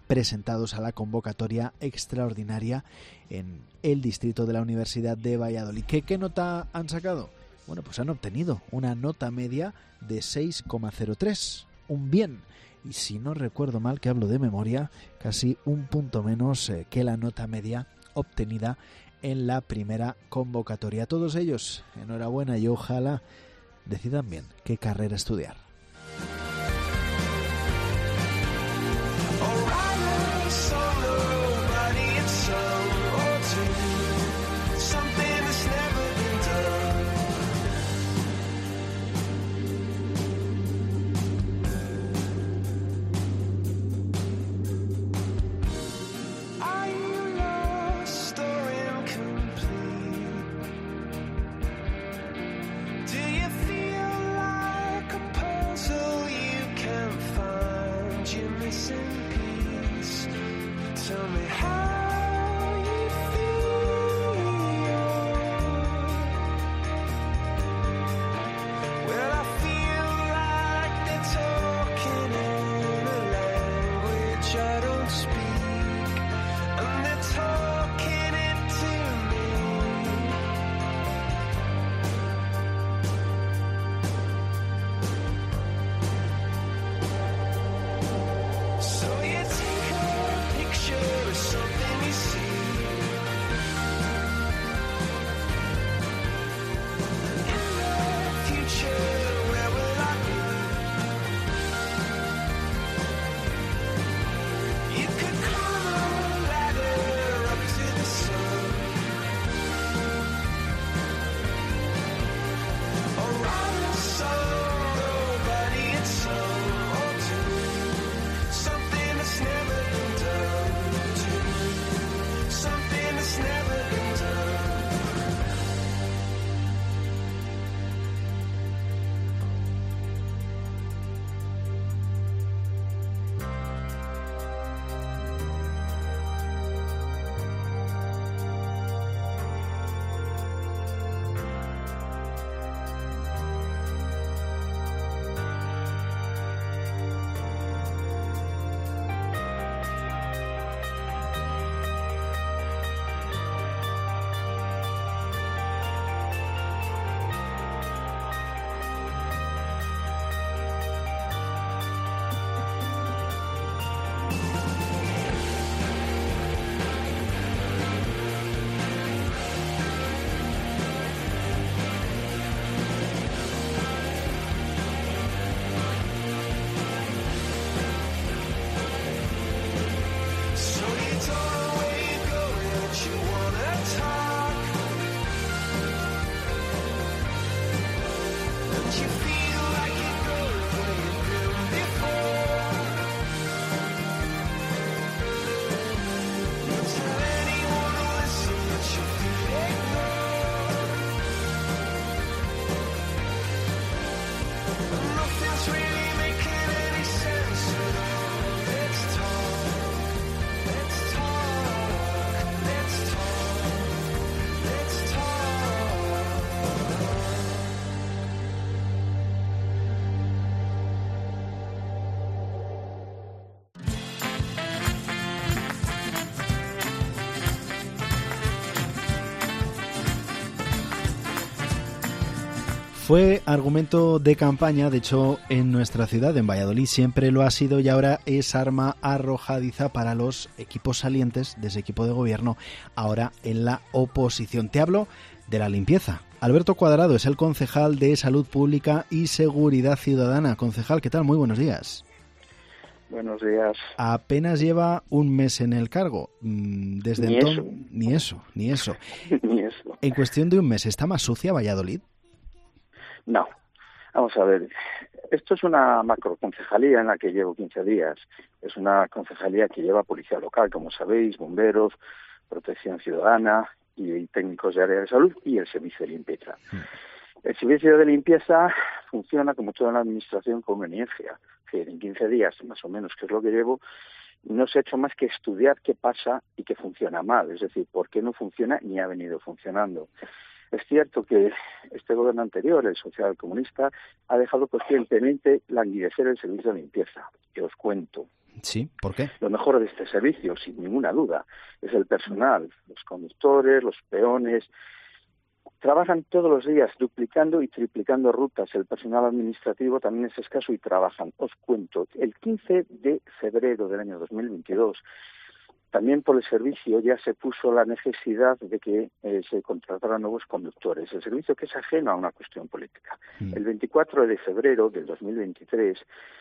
presentados a la convocatoria extraordinaria en el distrito de la Universidad de Valladolid. ¿Qué, qué nota han sacado? Bueno, pues han obtenido una nota media de seis coma cero tres, un bien. Y si no recuerdo mal, que hablo de memoria, casi un punto menos eh, que la nota media obtenida en la primera convocatoria. A todos ellos, enhorabuena y ojalá decidan bien qué carrera estudiar. Fue argumento de campaña, de hecho, en nuestra ciudad, en Valladolid, siempre lo ha sido y ahora es arma arrojadiza para los equipos salientes de ese equipo de gobierno, ahora en la oposición. Te hablo de la limpieza. Alberto Cuadrado es el concejal de Salud Pública y Seguridad Ciudadana. Concejal, ¿qué tal? Muy buenos días.
Buenos días.
Apenas lleva un mes en el cargo. Desde
ni
entonces,
eso.
Ni eso, ni eso.
Ni eso.
En cuestión de un mes, ¿está más sucia Valladolid?
No. Vamos a ver. Esto es una macroconcejalía en la que llevo quince días. Es una concejalía que lleva policía local, como sabéis, bomberos, protección ciudadana y técnicos de área de salud y el servicio de limpieza. Mm. El servicio de limpieza funciona como toda la administración con conveniencia. Que en quince días, más o menos, que es lo que llevo, no se ha hecho más que estudiar qué pasa y qué funciona mal. Es decir, por qué no funciona ni ha venido funcionando. Es cierto que este gobierno anterior, el socialcomunista, ha dejado conscientemente languidecer el servicio de limpieza. Que os cuento.
Sí, ¿por qué?
Lo mejor de este servicio, sin ninguna duda, es el personal, los conductores, los peones. Trabajan todos los días duplicando y triplicando rutas. El personal administrativo también es escaso y trabajan. Os cuento, el quince de febrero del año dos mil veintidós, también por el servicio ya se puso la necesidad de que eh, se contrataran nuevos conductores. El servicio que es ajeno a una cuestión política. Mm. El veinticuatro de febrero del dos mil veintitrés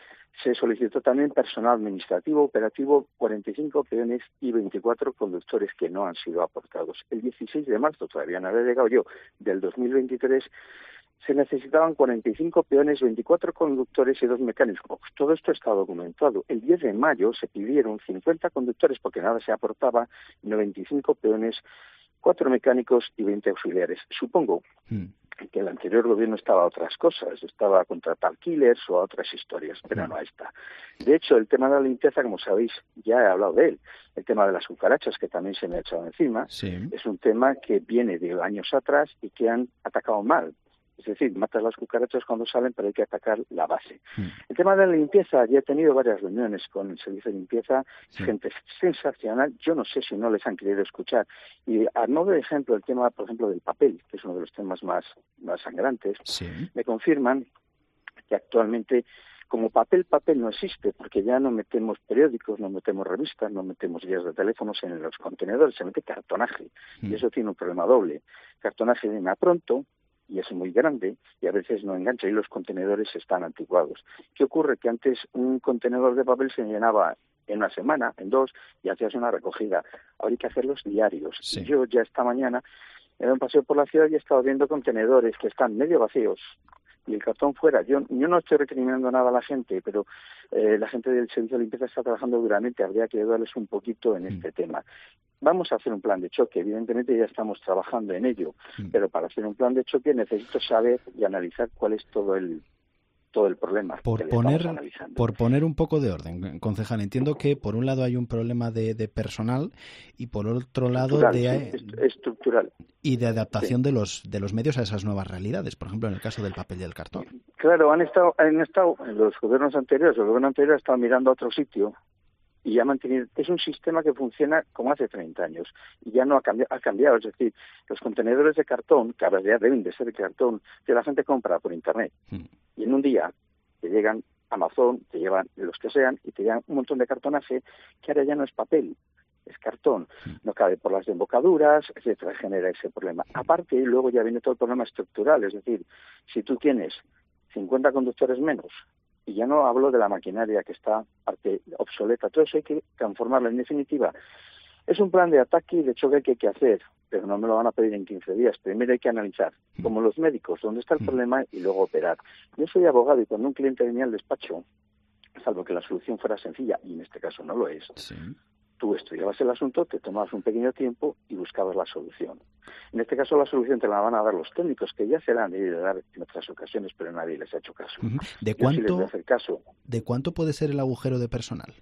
se solicitó también personal administrativo operativo, cuarenta y cinco peones y veinticuatro conductores que no han sido aportados. El dieciséis de marzo, todavía no había llegado yo, del dos mil veintitrés, se necesitaban cuarenta y cinco peones, veinticuatro conductores y dos mecánicos. Todo esto está documentado. El diez de mayo se pidieron cincuenta conductores porque nada se aportaba, noventa y cinco peones, cuatro mecánicos y veinte auxiliares. Supongo mm. que el anterior gobierno estaba a otras cosas, estaba a contratar killers o a otras historias, pero no a esta. De hecho, el tema de la limpieza, como sabéis, ya he hablado de él. El tema de las cucarachas, que también se me ha echado encima, sí. es un tema que viene de años atrás y que han atacado mal. Es decir, matas las cucarachas cuando salen, pero hay que atacar la base. Mm. El tema de la limpieza, ya he tenido varias reuniones con el servicio de limpieza, sí. gente sensacional, yo no sé si no les han querido escuchar. Y a modo de ejemplo, el tema, por ejemplo, del papel, que es uno de los temas más, más sangrantes, sí. me confirman que actualmente, como papel, papel no existe, porque ya no metemos periódicos, no metemos revistas, no metemos guías de teléfonos en los contenedores, se mete cartonaje, mm. y eso tiene un problema doble. Cartonaje viene a pronto, y es muy grande, y a veces no engancha, y los contenedores están anticuados. ¿Qué ocurre? Que antes un contenedor de papel se llenaba en una semana, en dos, y hacías una recogida. Ahora hay que hacerlos diarios. Sí. Yo ya esta mañana he dado un paseo por la ciudad y he estado viendo contenedores que están medio vacíos, y el cartón fuera. Yo, yo no estoy recriminando nada a la gente, pero eh, la gente del servicio de limpieza está trabajando duramente, habría que ayudarles un poquito en mm. este tema. Vamos a hacer un plan de choque, evidentemente ya estamos trabajando en ello, mm. pero para hacer un plan de choque necesito saber y analizar cuál es todo el todo el problema.
Por poner por poner un poco de orden, concejal, entiendo que por un lado hay un problema de, de personal y por otro lado de
sí, estructural
y de adaptación sí. de los de los medios a esas nuevas realidades, por ejemplo en el caso del papel y el cartón.
Claro, han estado han estado los gobiernos anteriores, el gobierno anterior ha estado mirando a otro sitio y ya mantenido, es un sistema que funciona como hace treinta años y ya no ha cambiado, ha cambiado, es decir, los contenedores de cartón, que ahora ya deben de ser de cartón, que la gente compra por internet, mm. y en un día te llegan Amazon, te llevan los que sean, y te llegan un montón de cartonaje que ahora ya no es papel, es cartón, mm. no cabe por las embocaduras, etcétera, genera ese problema. Aparte, luego ya viene todo el problema estructural, es decir, si tú tienes cincuenta conductores menos, y ya no hablo de la maquinaria que está parte obsoleta, todo eso hay que transformarlo. En definitiva, es un plan de ataque y de choque que hay que hacer, pero no me lo van a pedir en quince días. Primero hay que analizar, como los médicos, dónde está el problema y luego operar. Yo soy abogado y cuando un cliente venía al despacho, salvo que la solución fuera sencilla, y en este caso no lo es, sí. tú estudiabas el asunto, te tomabas un pequeño tiempo y buscabas la solución. En este caso la solución te la van a dar los técnicos, que ya se la han debido dar en otras ocasiones, pero nadie les ha hecho caso.
Uh-huh. ¿De cuánto, sí les voy a hacer caso. ¿De cuánto puede ser el agujero de personal?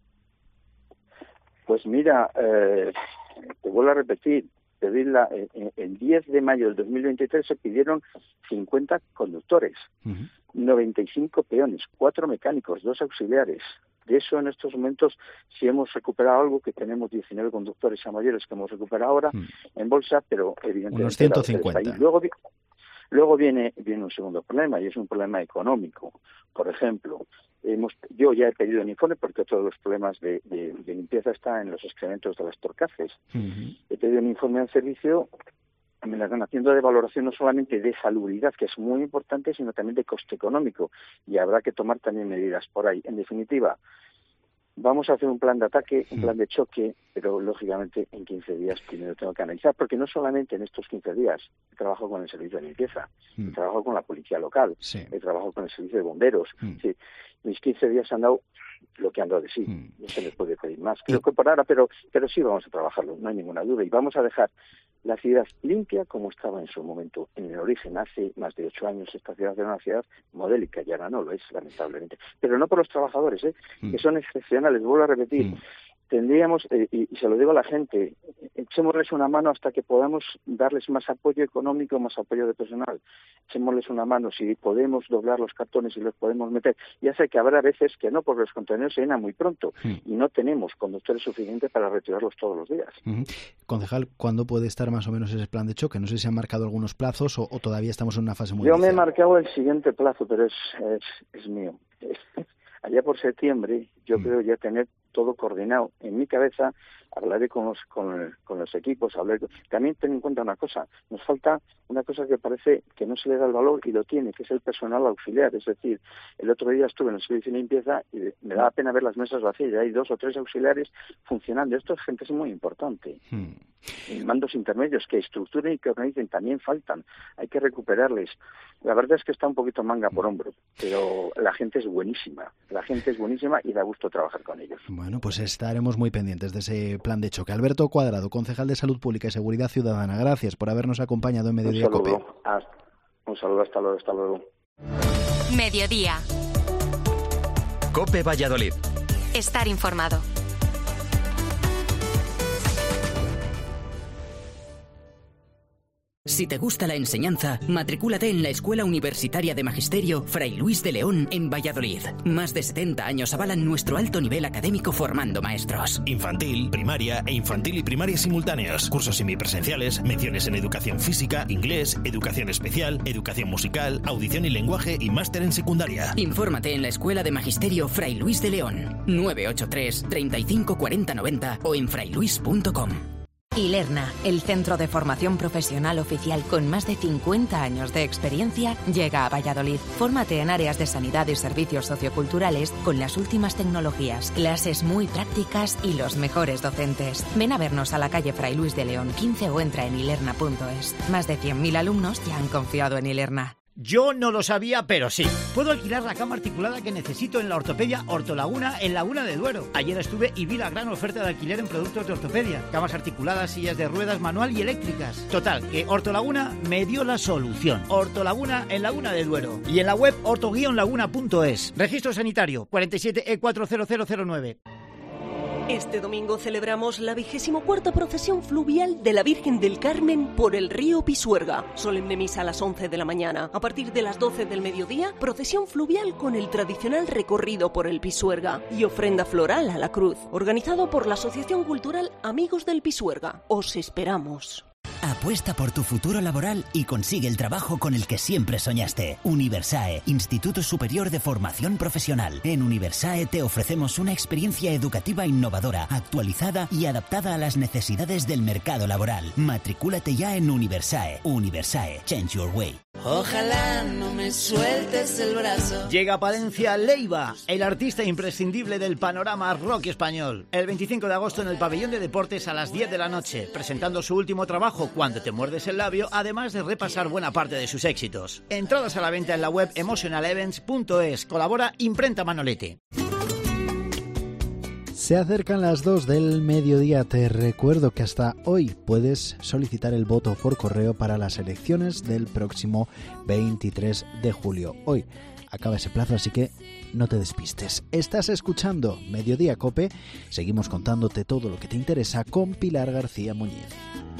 Pues mira, eh, te vuelvo a repetir, pedirla, eh, el diez de mayo del dos mil veintitrés se pidieron cincuenta conductores, uh-huh. noventa y cinco peones, cuatro mecánicos, dos auxiliares. De eso en estos momentos si hemos recuperado algo, que tenemos diecinueve conductores a mayores que hemos recuperado ahora mm. en bolsa, pero evidentemente
unos ciento cincuenta.
Luego, luego viene viene un segundo problema, y es un problema económico. Por ejemplo, hemos yo ya he pedido un informe porque todos los problemas de, de, de limpieza están en los excrementos de las torcaces. Mm-hmm. He pedido un informe al servicio. Me la están haciendo de valoración no solamente de salubridad, que es muy importante, sino también de coste económico, y habrá que tomar también medidas por ahí. En definitiva, vamos a hacer un plan de ataque, un plan de choque, pero lógicamente en quince días primero tengo que analizar, porque no solamente en estos quince días he trabajado con el servicio de limpieza, mm. he trabajado con la policía local, sí. he trabajado con el servicio de bomberos. Mm. Sí, mis quince días han dado lo que han dado de sí, mm. no se les puede pedir más. Creo que por ahora, pero, pero sí vamos a trabajarlo, no hay ninguna duda, y vamos a dejar la ciudad limpia como estaba en su momento. En el origen, hace más de ocho años, esta ciudad era una ciudad modélica, y ahora no lo es, lamentablemente. Pero no por los trabajadores, ¿eh? Mm. que son excepcionales. Vuelvo a repetir, mm. tendríamos, eh, y, y se lo digo a la gente, echémosles una mano hasta que podamos darles más apoyo económico, más apoyo de personal. Echémosles una mano, si podemos doblar los cartones y los podemos meter. Ya sé que habrá veces que no, porque los contenedores se llenan muy pronto mm. y no tenemos conductores suficientes para retirarlos todos los días.
Mm-hmm. Concejal, ¿cuándo puede estar más o menos ese plan de choque? No sé si han marcado algunos plazos o, o todavía estamos en una fase muy
Yo
inicial.
me he marcado el siguiente plazo, pero es, es, es mío. Allá por septiembre yo mm. creo ya tener todo coordinado. En mi cabeza hablaré con los, con, con los equipos. Hablaré. También ten en cuenta una cosa, nos falta una cosa que parece que no se le da el valor y lo tiene, que es el personal auxiliar. Es decir, el otro día estuve en el servicio de limpieza y me daba pena ver las mesas vacías. Y hay dos o tres auxiliares funcionando. Esto es gente es muy importante. Mm. Y mandos intermedios que estructuren y que organicen también faltan. Hay que recuperarles. La verdad es que está un poquito manga por hombro, pero la gente es buenísima. La gente es buenísima y da gusto trabajar con ellos.
Bueno, pues estaremos muy pendientes de ese plan de choque. Alberto Cuadrado, concejal de Salud Pública y Seguridad Ciudadana, gracias por habernos acompañado en Mediodía
un saludo.
COPE.
Hasta, un saludo, hasta luego, hasta luego.
Mediodía.
COPE Valladolid.
Estar informado.
Si te gusta la enseñanza, matricúlate en la Escuela Universitaria de Magisterio Fray Luis de León en Valladolid. Más de setenta años avalan nuestro alto nivel académico formando maestros.
Infantil, primaria e infantil y primaria simultáneos. Cursos semipresenciales, menciones en educación física, inglés, educación especial, educación musical, audición y lenguaje y máster en secundaria.
Infórmate en la Escuela de Magisterio Fray Luis de León. nueve ocho tres, treinta y cinco, cuarenta, noventa o en frailuis punto com.
Ilerna, el centro de formación profesional oficial con más de cincuenta años de experiencia, llega a Valladolid. Fórmate en áreas de sanidad y servicios socioculturales con las últimas tecnologías, clases muy prácticas y los mejores docentes. Ven a vernos a la calle Fray Luis de León quince o entra en ilerna punto es. Más de cien mil alumnos ya han confiado en Ilerna.
Yo no lo sabía, pero sí. Puedo alquilar la cama articulada que necesito en la ortopedia Ortolaguna en Laguna de Duero. Ayer estuve y vi la gran oferta de alquiler en productos de ortopedia. Camas articuladas, sillas de ruedas manual y eléctricas. Total, que Ortolaguna me dio la solución. Ortolaguna en Laguna de Duero. Y en la web orto guion laguna punto es. Registro sanitario cuarenta y siete E cuatro cero cero cero nueve.
Este domingo celebramos la vigésimo cuarta procesión fluvial de la Virgen del Carmen por el río Pisuerga. Solemne misa a las once de la mañana. A partir de las doce del mediodía, procesión fluvial con el tradicional recorrido por el Pisuerga y ofrenda floral a la cruz, organizado por la Asociación Cultural Amigos del Pisuerga. Os esperamos.
Apuesta por tu futuro laboral y consigue el trabajo con el que siempre soñaste. Universae, Instituto Superior de Formación Profesional. En Universae te ofrecemos una experiencia educativa innovadora, actualizada y adaptada a las necesidades del mercado laboral. Matricúlate ya en Universae. Universae, change your way.
Ojalá no me sueltes el brazo.
Llega a Palencia Leiva, el artista imprescindible del panorama rock español. El veinticinco de agosto en el Pabellón de Deportes a las diez de la noche, presentando su último trabajo, Cuando te muerdes el labio, además de repasar buena parte de sus éxitos. Entradas a la venta en la web emotional events punto es. Colabora Imprenta Manolete.
Se acercan las dos del mediodía. Te recuerdo que hasta hoy puedes solicitar el voto por correo para las elecciones del próximo veintitrés de julio. Hoy acaba ese plazo, así que no te despistes. Estás escuchando Mediodía COPE. Seguimos contándote todo lo que te interesa con Pilar García Muñiz.